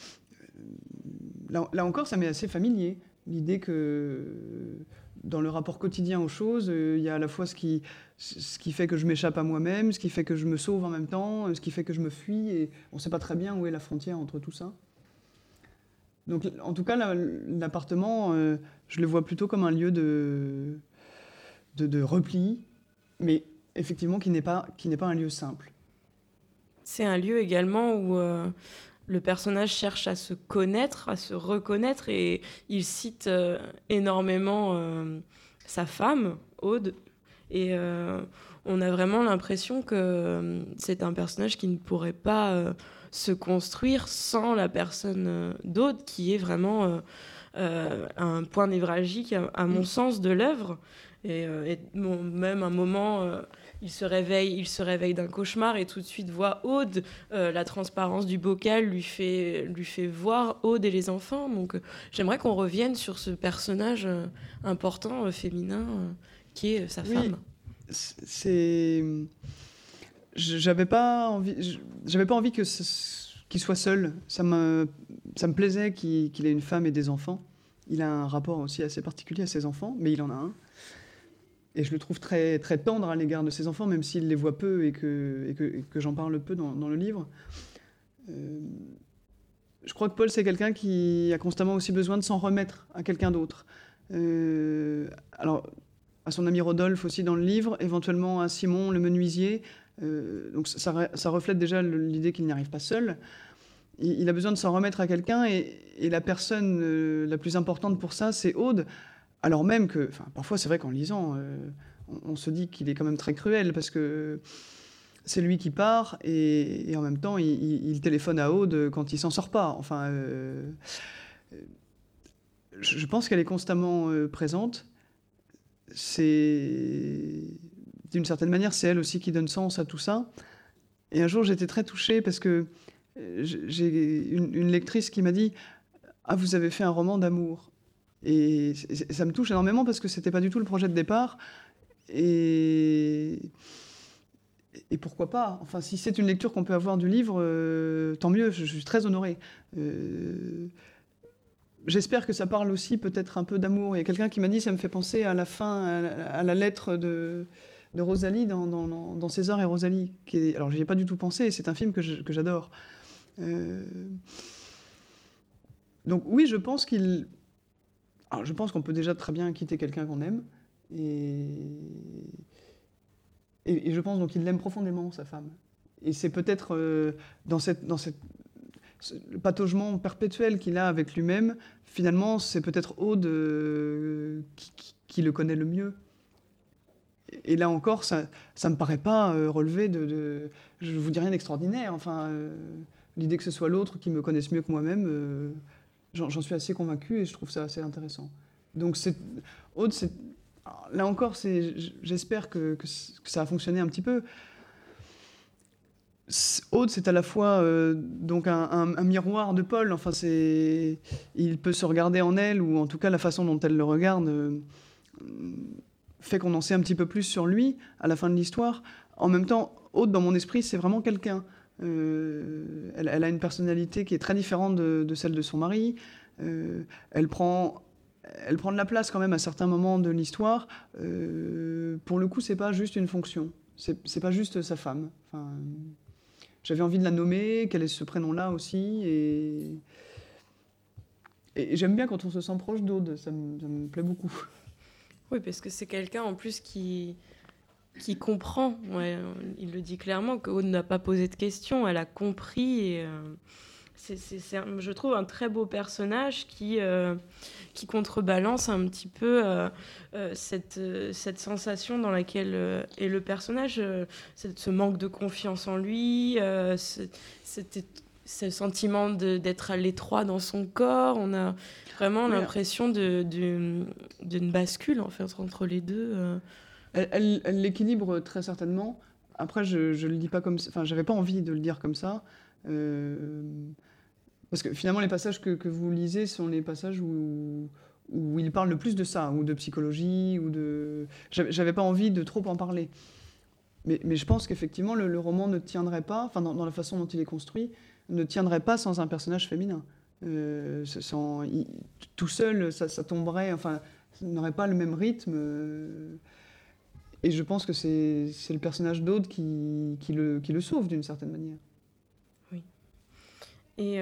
Là encore, ça m'est assez familier. L'idée que dans le rapport quotidien aux choses, il y a à la fois ce qui fait que je m'échappe à moi-même, ce qui fait que je me sauve en même temps, ce qui fait que je me fuis, et on ne sait pas très bien où est la frontière entre tout ça. Donc, en tout cas, l'appartement, je le vois plutôt comme un lieu de repli, mais effectivement qui n'est pas un lieu simple. C'est un lieu également où le personnage cherche à se connaître, à se reconnaître, et il cite énormément sa femme, Aude, et on a vraiment l'impression que c'est un personnage qui ne pourrait pas se construire sans la personne d'Aude, qui est vraiment un point névralgique, à mon sens, de l'œuvre. Et même un moment, il se réveille d'un cauchemar et tout de suite voit Aude. La transparence du bocal lui fait voir Aude et les enfants. Donc j'aimerais qu'on revienne sur ce personnage important, féminin, qui est sa femme. J'avais pas envie qu'il soit seul. Ça me plaisait qu'il ait une femme et des enfants. Il a un rapport aussi assez particulier à ses enfants, mais il en a un. Et je le trouve très, très tendre à l'égard de ses enfants, même s'il les voit peu et que j'en parle peu dans le livre. Je crois que Paul, c'est quelqu'un qui a constamment aussi besoin de s'en remettre à quelqu'un d'autre. Alors, à son ami Rodolphe aussi dans le livre, éventuellement à Simon, le menuisier. Donc ça reflète déjà l'idée qu'il n'y arrive pas seul. Il a besoin de s'en remettre à quelqu'un, et la personne la plus importante pour ça, c'est Aude. Alors même que, parfois c'est vrai qu'en lisant, on se dit qu'il est quand même très cruel, parce que c'est lui qui part, et en même temps il téléphone à Aude quand il s'en sort pas. Enfin, je pense qu'elle est constamment présente. D'une certaine manière, c'est elle aussi qui donne sens à tout ça. Et un jour, j'étais très touchée, parce que j'ai une lectrice qui m'a dit « Ah, vous avez fait un roman d'amour ». Et ça me touche énormément parce que c'était pas du tout le projet de départ. Et pourquoi pas? Enfin, si c'est une lecture qu'on peut avoir du livre, tant mieux, je suis très honorée. J'espère que ça parle aussi peut-être un peu d'amour. Il y a quelqu'un qui m'a dit, ça me fait penser à la fin, à la lettre de Rosalie dans César et Rosalie. Alors, j'y ai pas du tout pensé, c'est un film que j'adore. Donc oui, je pense qu'on peut déjà très bien quitter quelqu'un qu'on aime. Et je pense donc qu'il l'aime profondément, sa femme. Et c'est peut-être dans le pataugement perpétuel qu'il a avec lui-même, finalement, c'est peut-être Aude qui le connaît le mieux. Et là encore, ça me paraît pas relever de... Je vous dis rien d'extraordinaire. Enfin, l'idée que ce soit l'autre qui me connaisse mieux que moi-même, j'en suis assez convaincue et je trouve ça assez intéressant. Donc Aude, là encore, j'espère que ça a fonctionné un petit peu. Aude, c'est à la fois donc un miroir de Paul. Enfin, il peut se regarder en elle, ou en tout cas la façon dont elle le regarde fait qu'on en sait un petit peu plus sur lui à la fin de l'histoire. En même temps, Aude, dans mon esprit, c'est vraiment quelqu'un. Elle a une personnalité qui est très différente de celle de son mari. Elle prend de la place quand même à certains moments de l'histoire. Pour le coup, c'est pas juste une fonction. C'est pas juste sa femme. Enfin, j'avais envie de la nommer, qu'elle ait ce prénom-là aussi. Et j'aime bien quand on se sent proche d'Aude. Ça me plaît beaucoup. Oui, parce que c'est quelqu'un en plus qui comprend. Ouais, il le dit clairement qu'Aude n'a pas posé de questions. Elle a compris et... c'est, je trouve, un très beau personnage qui contrebalance un petit peu cette sensation dans laquelle est le personnage, ce manque de confiance en lui, ce sentiment d'être à l'étroit dans son corps. On a vraiment l'impression d'une bascule en fait, entre les deux. Elle l'équilibre très certainement. Après, je le dis pas comme ça. Enfin, j'avais pas envie de le dire comme ça. Parce que finalement, les passages que vous lisez sont les passages où il parle le plus de ça, ou de psychologie, ou de... J'avais pas envie de trop en parler. Mais je pense qu'effectivement, le roman ne tiendrait pas, enfin, dans la façon dont il est construit, ne tiendrait pas sans un personnage féminin. Tout seul, ça tomberait, enfin, ça n'aurait pas le même rythme. Et je pense que c'est le personnage d'Aude qui le sauve d'une certaine manière. Oui. Et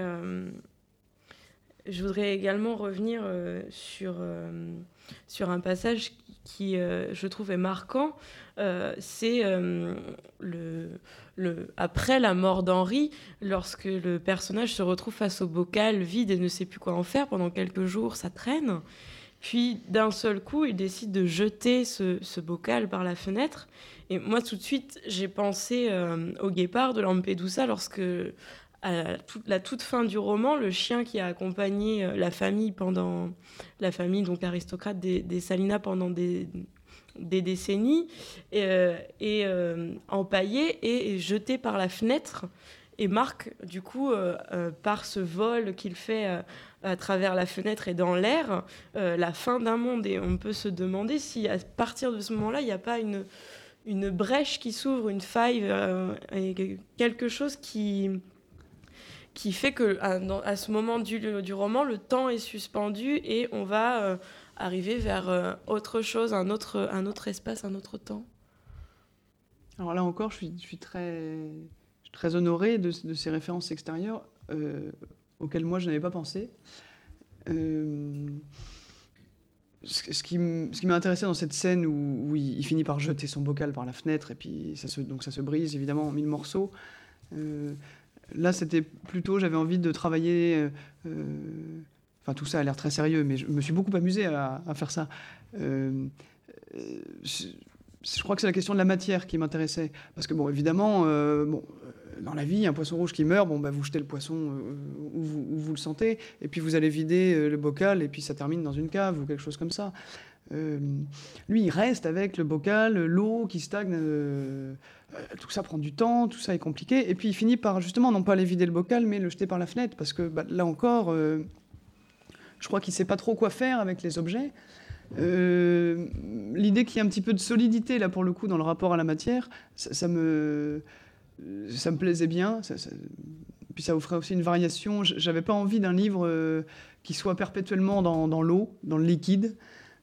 je voudrais également revenir sur un passage qui je trouve, est marquant. C'est après la mort d'Henri, lorsque le personnage se retrouve face au bocal vide et ne sait plus quoi en faire. Pendant quelques jours, ça traîne. Puis, d'un seul coup, il décide de jeter ce bocal par la fenêtre. Et moi, tout de suite, j'ai pensé au guépard de Lampedusa, lorsque, à la toute fin du roman, le chien qui a accompagné la famille donc aristocrate des Salina pendant des décennies, est empaillé et jeté par la fenêtre. Et marque, du coup, par ce vol qu'il fait à travers la fenêtre et dans l'air, la fin d'un monde. Et on peut se demander si, à partir de ce moment-là, il n'y a pas une brèche qui s'ouvre, une faille, et quelque chose qui fait que à ce moment du roman, le temps est suspendu et on va arriver vers autre chose, un autre espace, un autre temps. Alors là encore, je suis très honorée de ces références extérieures auxquelles moi je n'avais pas pensé. Ce qui m'a intéressé dans cette scène où il finit par jeter son bocal par la fenêtre et puis ça se brise évidemment en 1000 morceaux. Là, c'était plutôt, j'avais envie de travailler. Enfin, tout ça a l'air très sérieux, mais je me suis beaucoup amusée à faire ça. Je crois que c'est la question de la matière qui m'intéressait. Parce que, bon, évidemment, dans la vie, un poisson rouge qui meurt, vous jetez le poisson où vous le sentez, et puis vous allez vider le bocal, et puis ça termine dans une cave ou quelque chose comme ça. Lui, il reste avec le bocal, l'eau qui stagne, tout ça prend du temps, tout ça est compliqué, et puis il finit par, justement, non pas aller vider le bocal, mais le jeter par la fenêtre, parce que là encore, je crois qu'il ne sait pas trop quoi faire avec les objets. L'idée qu'il y ait un petit peu de solidité, là, pour le coup, dans le rapport à la matière, ça me plaisait bien. Puis ça offrait aussi une variation. J'avais pas envie d'un livre qui soit perpétuellement dans l'eau, dans le liquide.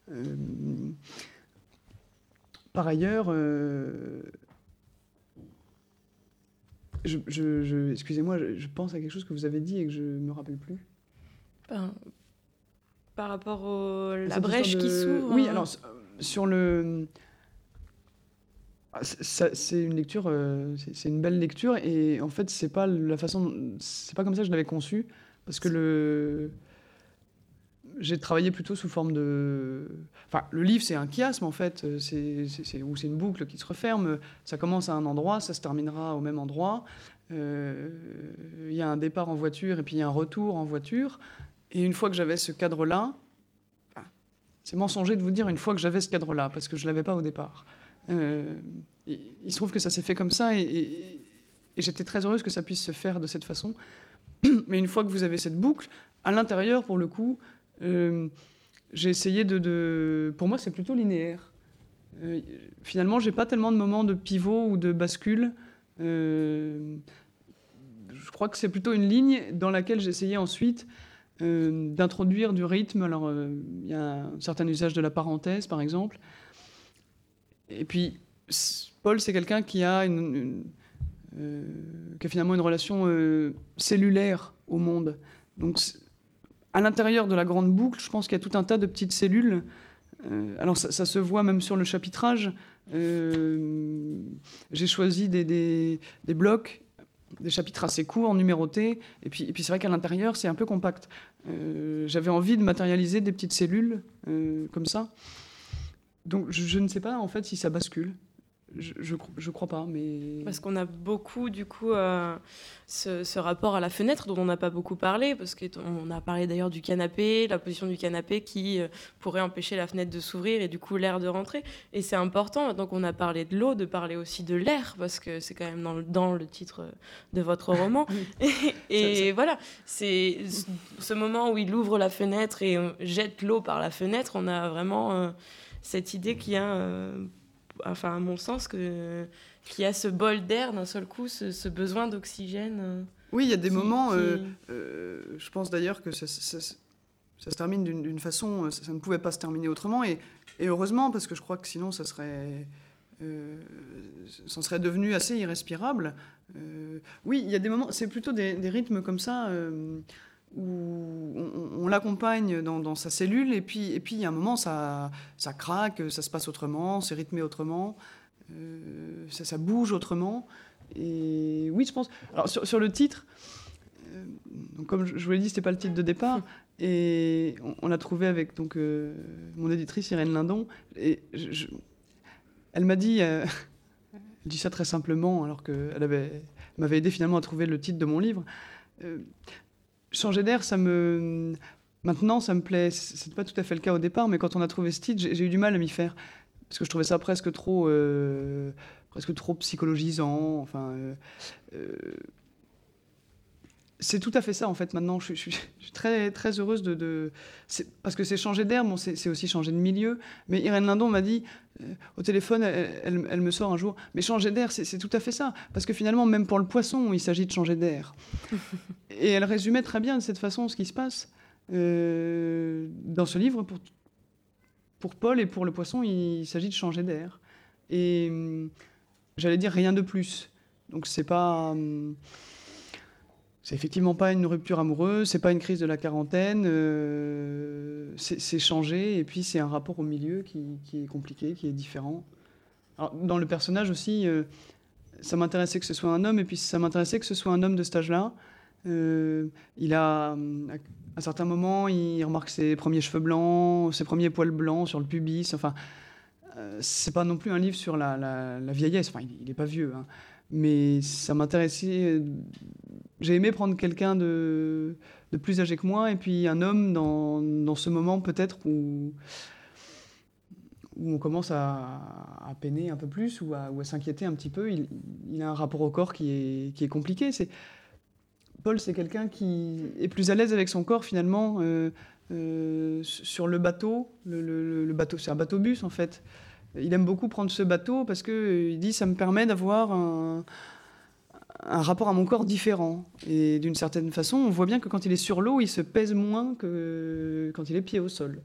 Par ailleurs, excusez-moi, je pense à quelque chose que vous avez dit et que je ne me rappelle plus. Par rapport à la brèche qui s'ouvre. Oui, alors, sur le... C'est une lecture, c'est une belle lecture, et en fait, c'est pas comme ça que je l'avais conçu, parce que j'ai travaillé plutôt sous forme de... Enfin, le livre, c'est un chiasme, en fait, c'est une boucle qui se referme. Ça commence à un endroit, ça se terminera au même endroit. Il y a un départ en voiture, et puis il y a un retour en voiture. Et une fois que j'avais ce cadre-là, c'est mensonger de vous dire une fois que j'avais ce cadre-là, parce que je ne l'avais pas au départ. Il se trouve que ça s'est fait comme ça, et j'étais très heureuse que ça puisse se faire de cette façon. Mais une fois que vous avez cette boucle, à l'intérieur, pour le coup, j'ai essayé Pour moi, c'est plutôt linéaire. Finalement, j'ai pas tellement de moments de pivot ou de bascule. Je crois que c'est plutôt une ligne dans laquelle j'ai essayé ensuite d'introduire du rythme. Alors, il y a un certain usage de la parenthèse, par exemple. Et puis, Paul, c'est quelqu'un qui a finalement une relation cellulaire au monde. Donc, à l'intérieur de la grande boucle, je pense qu'il y a tout un tas de petites cellules. Alors, ça se voit même sur le chapitrage. J'ai choisi des blocs, des chapitres assez courts, numérotés. Et puis c'est vrai qu'à l'intérieur, c'est un peu compact. J'avais envie de matérialiser des petites cellules comme ça. Donc, je ne sais pas, en fait, si ça bascule. Je crois pas, mais... Parce qu'on a beaucoup, du coup, ce rapport à la fenêtre dont on n'a pas beaucoup parlé, parce qu'on a parlé d'ailleurs du canapé, la position du canapé qui pourrait empêcher la fenêtre de s'ouvrir et du coup l'air de rentrer. Et c'est important, maintenant qu'on a parlé de l'eau, de parler aussi de l'air, parce que c'est quand même dans le titre de votre roman. Et voilà, c'est ce moment où il ouvre la fenêtre et jette l'eau par la fenêtre, on a vraiment cette idée qu'il y a... enfin, à mon sens, qu'il y a ce bol d'air d'un seul coup, ce besoin d'oxygène. Oui, il y a des moments, je pense d'ailleurs que ça se termine d'une façon, ça ne pouvait pas se terminer autrement, et heureusement, parce que je crois que sinon ça serait devenu assez irrespirable. Oui, il y a des moments, c'est plutôt des rythmes comme ça, où on l'accompagne dans sa cellule, et puis il y a un moment, ça craque, ça se passe autrement, c'est rythmé autrement, ça bouge autrement. Et oui, je pense... Alors, sur le titre, donc, comme je vous l'ai dit, c'était pas le titre de départ, et on l'a trouvé avec mon éditrice Irène Lindon, et elle m'a dit... elle dit ça très simplement, alors qu'elle m'avait aidé finalement à trouver le titre de mon livre. Changer d'air, maintenant, ça me plaît. C'était pas tout à fait le cas au départ, mais quand on a trouvé ce titre, j'ai eu du mal à m'y faire, parce que je trouvais ça presque trop psychologisant. Enfin, c'est tout à fait ça, en fait, maintenant. Je suis très, très heureuse parce que c'est changer d'air, c'est aussi changer de milieu. Mais Irène Lindon m'a dit, au téléphone, elle me sort un jour, mais changer d'air, c'est tout à fait ça. Parce que finalement, même pour le poisson, il s'agit de changer d'air. Et elle résumait très bien de cette façon ce qui se passe dans ce livre. Pour Paul et pour le poisson, il s'agit de changer d'air. Et j'allais dire rien de plus. Donc c'est effectivement pas une rupture amoureuse, c'est pas une crise de la quarantaine, c'est changer, et puis c'est un rapport au milieu qui est compliqué, qui est différent. Alors, dans le personnage aussi, ça m'intéressait que ce soit un homme, et puis ça m'intéressait que ce soit un homme de cet âge-là. Il a, à certains moments, il remarque ses premiers cheveux blancs, ses premiers poils blancs sur le pubis. Enfin, c'est pas non plus un livre sur la vieillesse. Enfin, il est pas vieux, hein. Mais ça m'intéressait. J'ai aimé prendre quelqu'un de plus âgé que moi, et puis un homme dans ce moment peut-être où on commence à peiner un peu plus ou à s'inquiéter un petit peu. Il a un rapport au corps qui est compliqué. Paul, c'est quelqu'un qui est plus à l'aise avec son corps finalement sur le bateau. Le bateau, c'est un bateau-bus en fait. Il aime beaucoup prendre ce bateau parce qu'il dit ça me permet d'avoir un rapport à mon corps différent. Et d'une certaine façon, on voit bien que quand il est sur l'eau, il se pèse moins que quand il est pied au sol.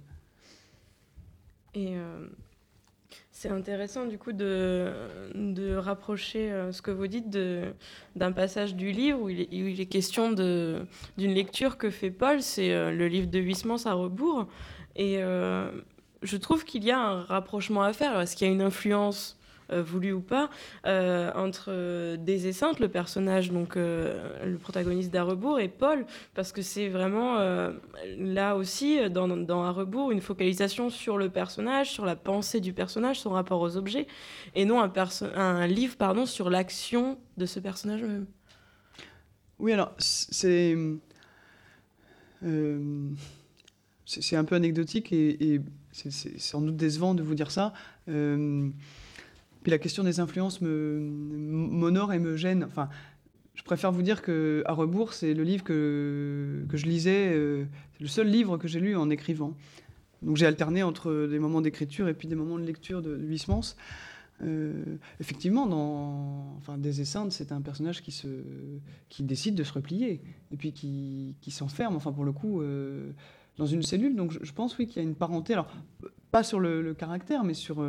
Et c'est intéressant du coup de rapprocher ce que vous dites d'un passage du livre où il est question d'une lecture que fait Paul, c'est le livre de Huysmans à rebours. Et je trouve qu'il y a un rapprochement à faire. Est-ce qu'il y a une influence voulue ou pas entre Désé Sainte, le personnage, donc le protagoniste d'À rebours, et Paul, parce que c'est vraiment là aussi dans À rebours une focalisation sur le personnage, sur la pensée du personnage, son rapport aux objets, et non un livre sur l'action de ce personnage même. Oui, alors c'est un peu anecdotique et c'est sans doute décevant de vous dire ça. Puis la question des influences m'honore et me gêne. Enfin, je préfère vous dire que À rebours, c'est le livre que je lisais, c'est le seul livre que j'ai lu en écrivant. Donc j'ai alterné entre des moments d'écriture et puis des moments de lecture de Huysmans. Effectivement, Désé Sainte, c'est un personnage qui décide de se replier et puis qui s'enferme, enfin pour le coup, dans une cellule. Donc je pense oui qu'il y a une parenté. Alors pas sur le caractère, mais sur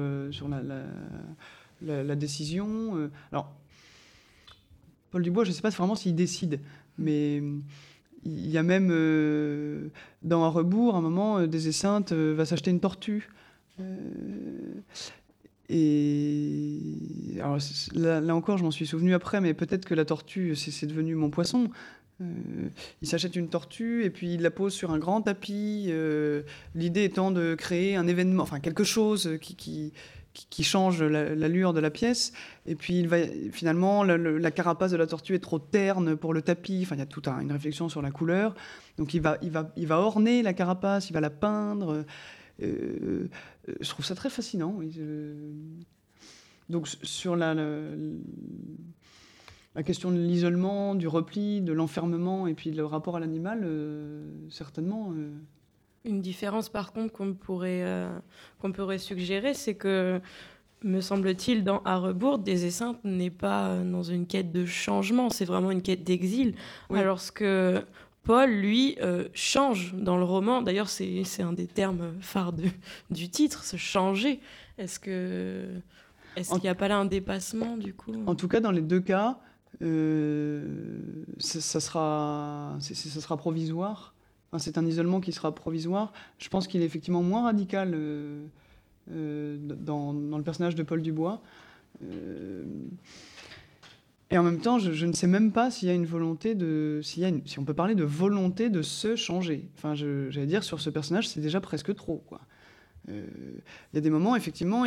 la décision. Alors Paul Dubois, je ne sais pas vraiment s'il décide, mais il y a même dans À rebours, à un moment, Désé Sainte va s'acheter une tortue. Et alors, là encore, je m'en suis souvenu après, mais peut-être que la tortue, c'est devenu mon poisson. Il s'achète une tortue et puis il la pose sur un grand tapis. L'idée étant de créer un événement, enfin quelque chose qui change l'allure de la pièce. Et puis finalement, la carapace de la tortue est trop terne pour le tapis. Enfin, il y a toute une réflexion sur la couleur. Donc il va orner la carapace, il va la peindre. Je trouve ça très fascinant. Oui. Donc sur la question de l'isolement, du repli, de l'enfermement et puis le rapport à l'animal, certainement. Une différence par contre qu'on pourrait suggérer, c'est que, me semble-t-il, dans À rebours, Désé Sainte n'est pas dans une quête de changement, c'est vraiment une quête d'exil. Oui. Alors que Paul, lui, change dans le roman. D'ailleurs, c'est un des termes phares du titre, se changer. Est-ce qu'il n'y a pas là un dépassement, du coup ? En tout cas, dans les deux cas, ça sera provisoire. Enfin, c'est un isolement qui sera provisoire. Je pense qu'il est effectivement moins radical dans le personnage de Paul Dubois. Et en même temps, je ne sais même pas s'il y a une volonté si on peut parler de volonté de se changer. Enfin, j'allais dire, sur ce personnage, c'est déjà presque trop, quoi. Il y a des moments, effectivement,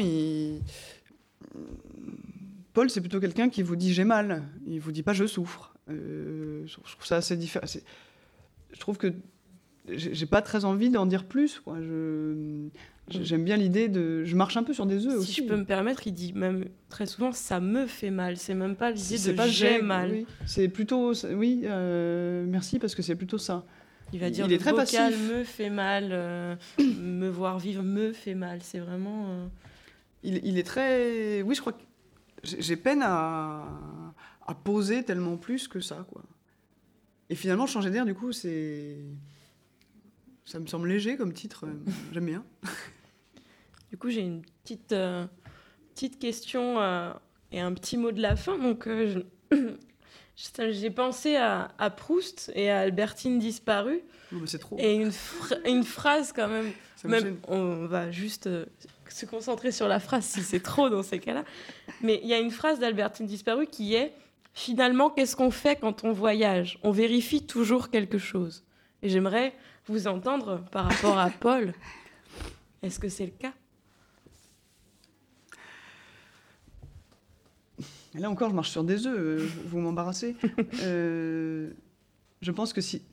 Paul, c'est plutôt quelqu'un qui vous dit « j'ai mal ». Il vous dit pas « je souffre ». Je trouve ça assez différent. Je trouve que j'ai pas très envie d'en dire plus, quoi. J'aime bien l'idée de... Je marche un peu sur des œufs aussi. Si je peux me permettre, il dit même très souvent « ça me fait mal ». C'est même pas l'idée de « j'ai mal oui. ». C'est plutôt... Oui, merci, parce que c'est plutôt ça. Il va dire « le bocal me fait mal, me voir vivre me fait mal ». C'est vraiment... Il est très... Oui, je crois que j'ai peine à poser tellement plus que ça, quoi. Et finalement, Changer d'air, du coup, ça me semble léger comme titre. J'aime bien. Du coup, j'ai une petite question et un petit mot de la fin. Donc, j'ai pensé à Proust et à Albertine disparue. Oh, mais c'est trop. Et une phrase quand même. On va juste se concentrer sur la phrase si c'est trop dans ces cas-là. Mais il y a une phrase d'Albertine disparue qui est « Finalement, qu'est-ce qu'on fait quand on voyage ? On vérifie toujours quelque chose. » Et j'aimerais vous entendre par rapport à Paul. Est-ce que c'est le cas ? Et là encore, je marche sur des œufs, vous m'embarrassez. Je pense que si...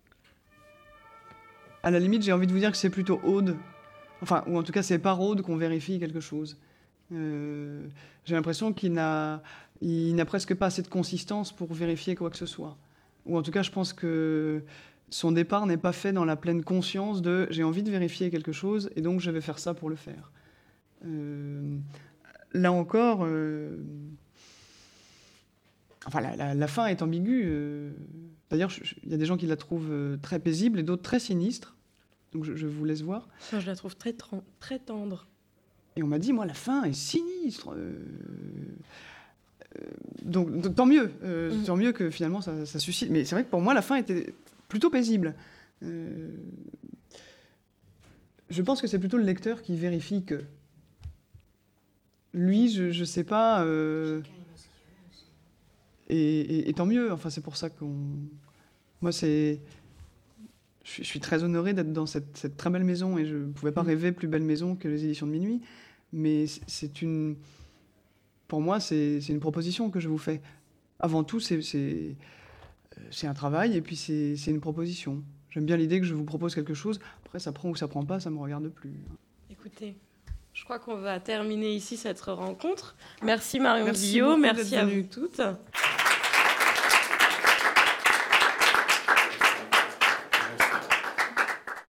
À la limite, j'ai envie de vous dire que c'est plutôt Aude, enfin, ou en tout cas, c'est par Aude qu'on vérifie quelque chose. J'ai l'impression qu'il n'a presque pas assez de consistance pour vérifier quoi que ce soit. Ou en tout cas, je pense que son départ n'est pas fait dans la pleine conscience de « j'ai envie de vérifier quelque chose et donc je vais faire ça pour le faire ». Là encore, enfin, la fin est ambiguë. D'ailleurs, il y a des gens qui la trouvent très paisible et d'autres très sinistre. Donc je vous laisse voir. Moi, je la trouve très tendre. Et on m'a dit, moi, la fin est sinistre. Donc tant mieux. Tant mieux que finalement ça suscite. Mais c'est vrai que pour moi, la fin était plutôt paisible. Je pense que c'est plutôt le lecteur qui vérifie que. Lui, je sais pas. Et tant mieux. Enfin, c'est pour ça qu'on. Moi, je suis très honoré d'être dans cette très belle maison et je ne pouvais pas rêver plus belle maison que les éditions de Minuit. Mais pour moi, c'est une proposition que je vous fais. Avant tout, c'est un travail et puis c'est une proposition. J'aime bien l'idée que je vous propose quelque chose. Après, ça prend ou ça prend pas, ça ne me regarde plus. Écoutez, je crois qu'on va terminer ici cette rencontre. Merci Marion Guillot, beaucoup merci à vous toutes.